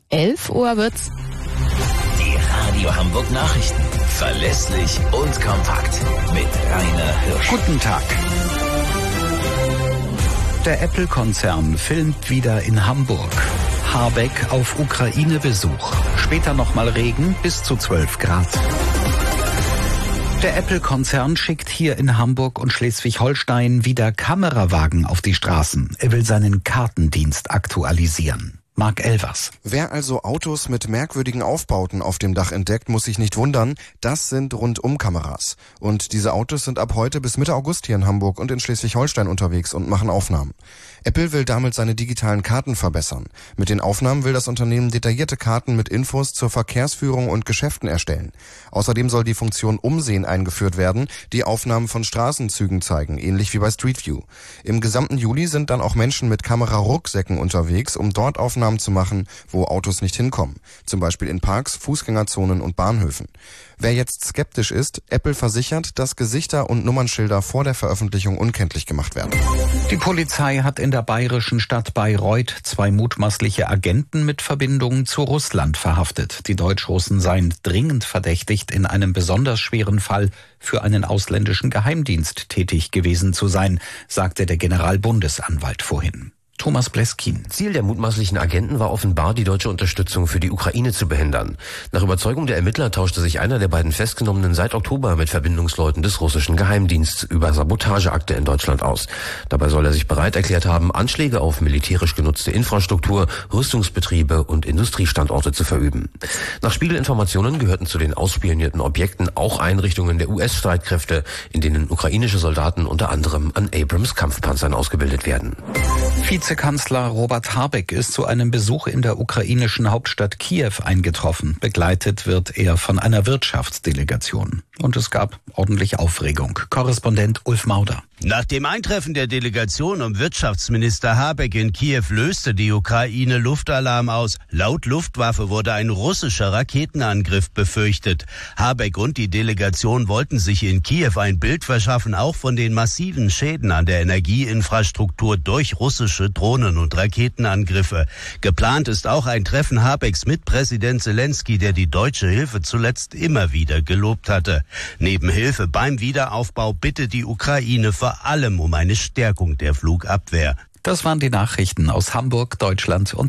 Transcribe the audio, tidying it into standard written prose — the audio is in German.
11 Uhr wird's. Die Radio Hamburg Nachrichten. Verlässlich und kompakt. Mit Rainer Hirsch. Guten Tag. Der Apple-Konzern filmt wieder in Hamburg. Habeck auf Ukraine-Besuch. Später nochmal Regen bis zu 12 Grad. Der Apple-Konzern schickt hier in Hamburg und Schleswig-Holstein wieder Kamerawagen auf die Straßen. Er will seinen Kartendienst aktualisieren. Marc Elvers. Wer also Autos mit merkwürdigen Aufbauten auf dem Dach entdeckt, muss sich nicht wundern. Das sind Rundum-Kameras. Und diese Autos sind ab heute bis Mitte August hier in Hamburg und in Schleswig-Holstein unterwegs und machen Aufnahmen. Apple will damit seine digitalen Karten verbessern. Mit den Aufnahmen will das Unternehmen detaillierte Karten mit Infos zur Verkehrsführung und Geschäften erstellen. Außerdem soll die Funktion Umsehen eingeführt werden, die Aufnahmen von Straßenzügen zeigen, ähnlich wie bei Street View. Im gesamten Juli sind dann auch Menschen mit Kamerarucksäcken unterwegs, um dort Aufnahmen zu machen, wo Autos nicht hinkommen. Zum Beispiel in Parks, Fußgängerzonen und Bahnhöfen. Wer jetzt skeptisch ist, Apple versichert, dass Gesichter und Nummernschilder vor der Veröffentlichung unkenntlich gemacht werden. Die Polizei hat in der bayerischen Stadt Bayreuth 2 mutmaßliche Agenten mit Verbindungen zu Russland verhaftet. Die Deutschrussen seien dringend verdächtigt, in einem besonders schweren Fall für einen ausländischen Geheimdienst tätig gewesen zu sein, sagte der Generalbundesanwalt vorhin. Thomas Bleskin. Ziel der mutmaßlichen Agenten war offenbar, die deutsche Unterstützung für die Ukraine zu behindern. Nach Überzeugung der Ermittler tauschte sich einer der beiden Festgenommenen seit Oktober mit Verbindungsleuten des russischen Geheimdienstes über Sabotageakte in Deutschland aus. Dabei soll er sich bereit erklärt haben, Anschläge auf militärisch genutzte Infrastruktur, Rüstungsbetriebe und Industriestandorte zu verüben. Nach Spiegelinformationen gehörten zu den ausspionierten Objekten auch Einrichtungen der US-Streitkräfte, in denen ukrainische Soldaten unter anderem an Abrams-Kampfpanzern ausgebildet werden. Vizekanzler Robert Habeck ist zu einem Besuch in der ukrainischen Hauptstadt Kiew eingetroffen. Begleitet wird er von einer Wirtschaftsdelegation. Und es gab ordentlich Aufregung. Korrespondent Ulf Mauder. Nach dem Eintreffen der Delegation um Wirtschaftsminister Habeck in Kiew löste die Ukraine Luftalarm aus. Laut Luftwaffe wurde ein russischer Raketenangriff befürchtet. Habeck und die Delegation wollten sich in Kiew ein Bild verschaffen, auch von den massiven Schäden an der Energieinfrastruktur durch russische Drohnen- und Raketenangriffe. Geplant ist auch ein Treffen Habecks mit Präsident Zelensky, der die deutsche Hilfe zuletzt immer wieder gelobt hatte. Neben Hilfe beim Wiederaufbau bittet die Ukraine vor allem um eine Stärkung der Flugabwehr. Das waren die Nachrichten aus Hamburg, Deutschland und